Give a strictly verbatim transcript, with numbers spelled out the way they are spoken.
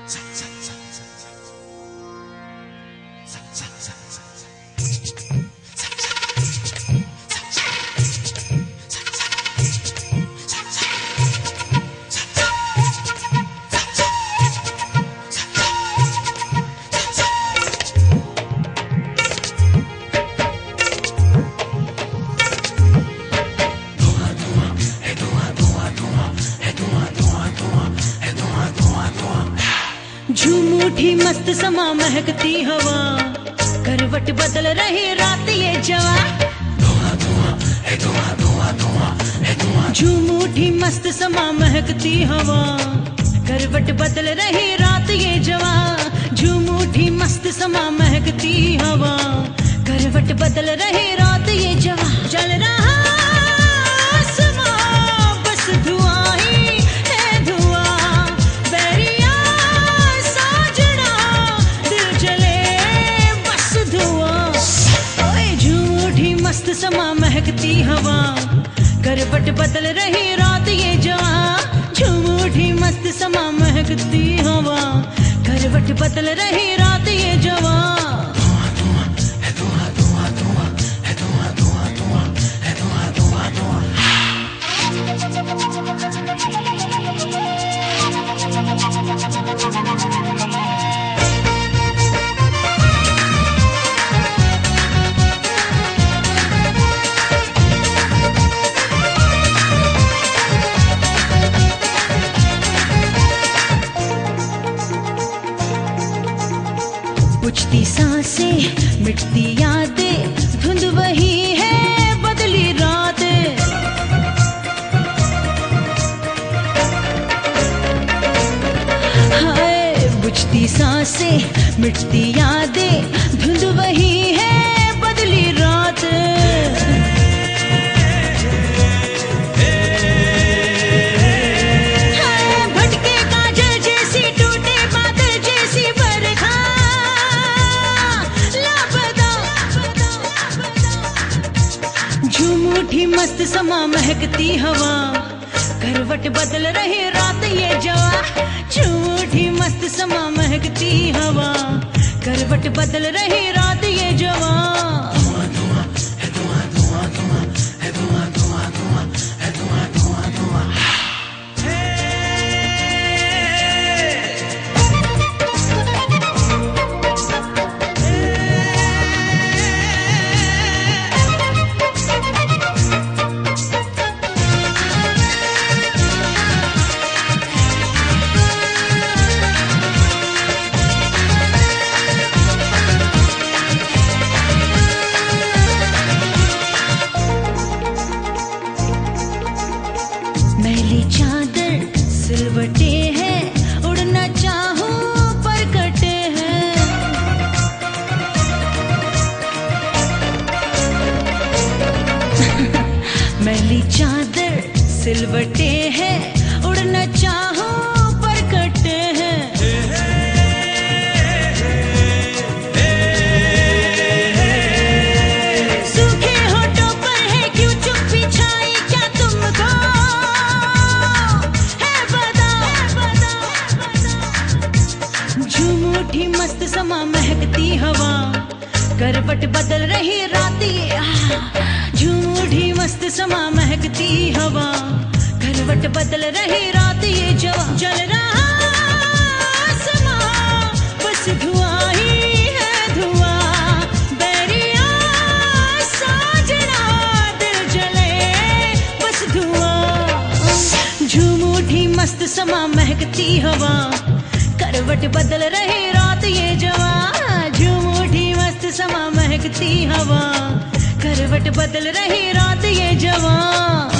झूठी मस्त समा महकती हवा, करवट बदल रही रात ये जवा। झूठी मस्त समा महकती हवा, करवट बदल रही रात ये जवा। झूठी मस्त समा महकती हवा, करवट बदल रही रात ये जवा। जल रहा आसमां बस धुआं ही है धुआं, बैरिया साजना दिल जले बस धुआं। ओए झूठी मस्त समा महकती हवा, करवट बदल रही रात ये जवा। झूठी मस्त समा महकती हवा, करवट बदल रही रात ये जवा। बुझती सांसें मिटती यादें, धुंध वही है बदली रातें। हाय बुझती सांसें मिटती यादें, धुंध वही है बदली रातें। झूठी मस्त समा महकती हवा, करवट बदल रही रात ये जवा। झूठी मस्त समा महकती हवा, करवट बदल रही रात ये जवा। मैली चादर सिलवटे हैं, उड़ना चाहूं पर कटे हैं। मैली चादर सिलवटे हैं, उड़ना चाहूं पर कटे हैं। सूखे होठों पर है क्यों चुप्पी छाई, क्या तुमको झूठी मस्त समा महकती हवा, करवट बदल रही रात ये। झूठी मस्त समा महकती हवा, करवट बदल रही रात ये जवा। जल रहा आसमां बस धुआं ही है धुआं, बैरिया साजना दिल जले बस धुआं। झूठी मस्त समा महकती हवा, करवट बदल रही रात ये जवा। झूठी मस्त समा महकती हवा, करवट बदल रही रात ये जवा।